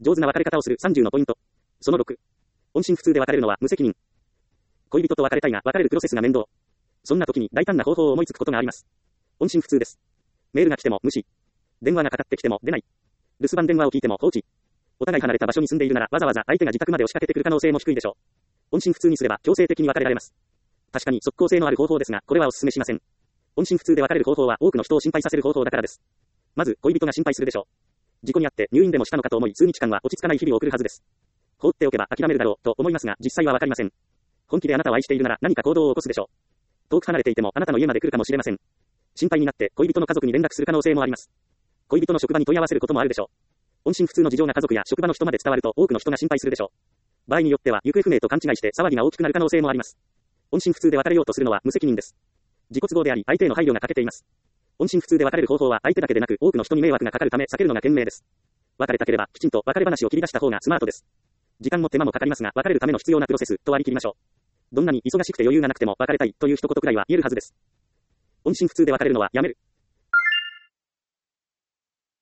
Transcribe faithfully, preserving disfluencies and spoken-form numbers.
上手な別れ方をするさんじゅうのポイント。そのろく。音信不通で別れるのは無責任。恋人と別れたいが別れるプロセスが面倒。そんな時に大胆な方法を思いつくことがあります。音信不通です。メールが来ても無視。電話がかかってきても出ない。留守番電話を聞いても放置。お互い離れた場所に住んでいるならわざわざ相手が自宅まで押しかけてくる可能性も低いでしょう。音信不通にすれば強制的に別れられます。確かに即効性のある方法ですが、これはお勧めしません。音信不通で別れる方法は多くの人を心配させる方法だからです。まず、恋人が心配するでしょう。事故にあって入院でもしたのかと思い数日間は落ち着かない日々を送るはずです、放っておけば諦めるだろうと思いますが、実際はわかりません。本気であなたを愛しているなら何か行動を起こすでしょう。遠く離れていてもあなたの家まで来るかもしれません。心配になって恋人の家族に連絡する可能性もあります。恋人の職場に問い合わせることもあるでしょう。音信不通の事情が家族や職場の人まで伝わると多くの人が心配するでしょう。場合によっては行方不明と勘違いして騒ぎが大きくなる可能性もあります。音信不通で別れようとするのは無責任です。自己都合であり相手への配慮が欠けています。音信不通で別れる方法は相手だけでなく多くの人に迷惑がかかるため避けるのが賢明です。別れたければきちんと別れ話を切り出した方がスマートです。時間も手間もかかりますが別れるための必要なプロセスと割り切りましょう。どんなに忙しくて余裕がなくても別れたいという一言くらいは言えるはずです。音信不通で別れるのはやめる。